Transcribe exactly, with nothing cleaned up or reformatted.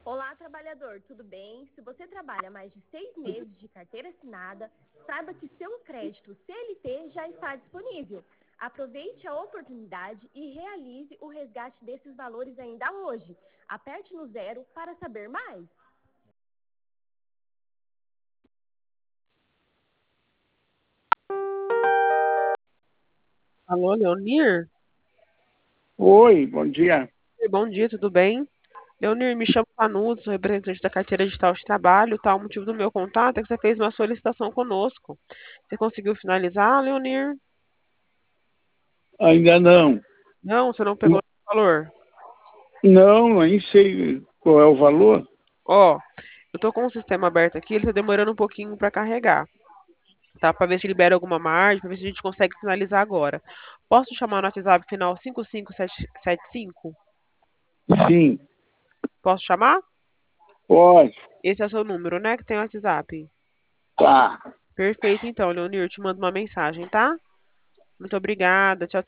Olá, trabalhador, tudo bem? Se você trabalha mais de seis meses de carteira assinada, saiba que seu crédito C L T já está disponível. Aproveite a oportunidade e realize o resgate desses valores ainda hoje. Aperte no zero para saber mais. Alô, Leonir? Oi, bom dia. Bom dia, tudo bem? Leonir, me chamo Vanusa, sou representante da carteira digital de trabalho, tá? O motivo do meu contato é que você fez uma solicitação conosco. Você conseguiu finalizar, Leonir? Ainda não. Não, você não pegou o valor. Não, nem sei qual é o valor. Ó, eu tô com o sistema aberto aqui, ele tá demorando um pouquinho para carregar, tá? Para ver se libera alguma margem, para ver se a gente consegue finalizar agora. Posso chamar no WhatsApp final cinco cinco sete sete cinco? Sim, Posso chamar? pode. Esse é o seu número, né? Que tem o WhatsApp. Tá. Perfeito, então, Leonir, eu te mando uma mensagem, tá? Muito obrigada. Tchau,